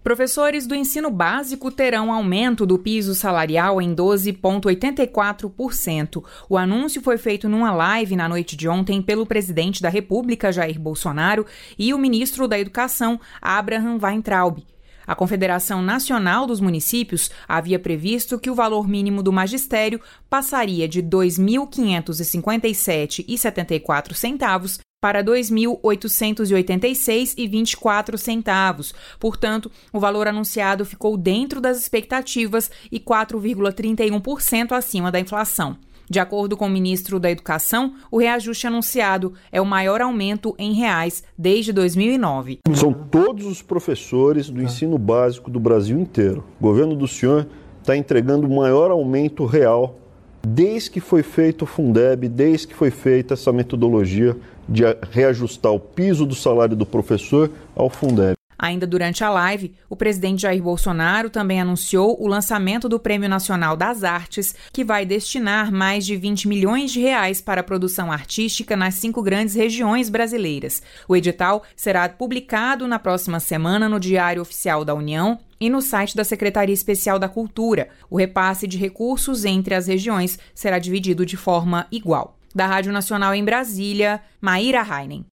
Professores do ensino básico terão aumento do piso salarial em 12,84%. O anúncio foi feito numa live na noite de ontem pelo presidente da República, Jair Bolsonaro, e o ministro da Educação, Abraham Weintraub. A Confederação Nacional dos Municípios havia previsto que o valor mínimo do magistério passaria de R$ 2.557,74 para R$ 2.886,24. Portanto, o valor anunciado ficou dentro das expectativas e 4,31% acima da inflação. De acordo com o ministro da Educação, o reajuste anunciado é o maior aumento em reais desde 2009. São todos os professores do ensino básico do Brasil inteiro. O governo do senhor está entregando o maior aumento real desde que foi feito o Fundeb, desde que foi feita essa metodologia de reajustar o piso do salário do professor ao Fundeb. Ainda durante a live, o presidente Jair Bolsonaro também anunciou o lançamento do Prêmio Nacional das Artes, que vai destinar mais de 20 milhões de reais para a produção artística nas 5 grandes regiões brasileiras. O edital será publicado na próxima semana no Diário Oficial da União e no site da Secretaria Especial da Cultura. O repasse de recursos entre as regiões será dividido de forma igual. Da Rádio Nacional em Brasília, Maíra Heinen.